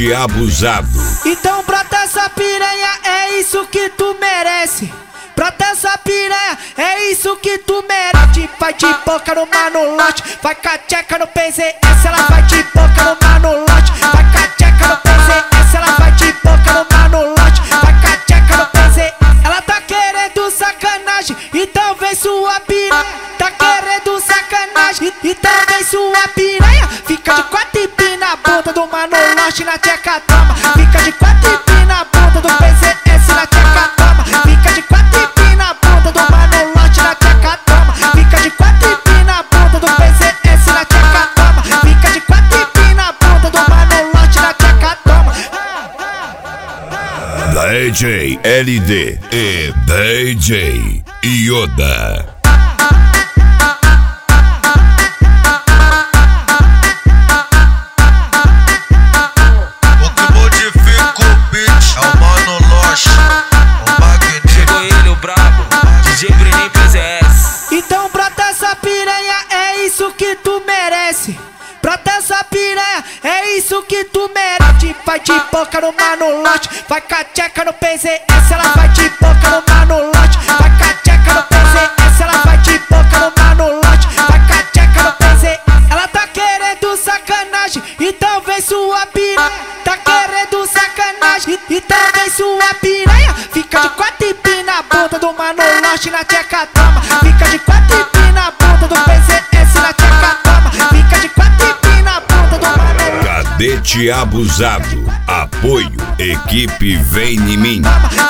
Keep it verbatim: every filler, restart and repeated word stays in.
Cadete abusado. Então brota essa piranha, é isso que tu merece. Brota essa piranha, é isso que tu merece. Vai de boca no manolote, vai com a tcheca no P Z S. Ela vai de boca no manolote, vai com a tcheca no P Z S. Ela vai de boca no manolote, vai com a tcheca no P Z S. Ela tá querendo sacanagem, então vem sua piranha. Tá querendo sacanagem, então vem sua piranha. Fica de quatro e pina na bunda do manolote, na tcheca toma. Fica de quatro e pina na bunda do P Z S, na tcheca toma. Fica de quatro e pina na bunda do manolote, na tcheca toma. Fica de quatro e pina na bunda do P Z S, na tcheca toma. Fica de quatro e pina na bunda do manolote, na tcheca toma. D J L D e D J Yoda. Então brota essa piranha, é isso que tu merece. Brota essa piranha, é isso que tu merece. Vai de boca no manolote, vai com a tcheca no P Z S. Ela vai de boca no manolote, vai com a tcheca no P Z S. Ela vai de boca no manolote, vai com a tcheca no P Z S. Ela tá querendo sacanagem, então vem sua piranha. Tá querendo sacanagem, então vem sua piranha. Fica de quatro e pina na bunda do manolote, na tcheca toma. Fica de quatro e pina na bunda do P Z S, na tcheca toma. Fica de quatro e pina na bunda do manolote. Cadete abusado. Apoio, equipe vem em mim.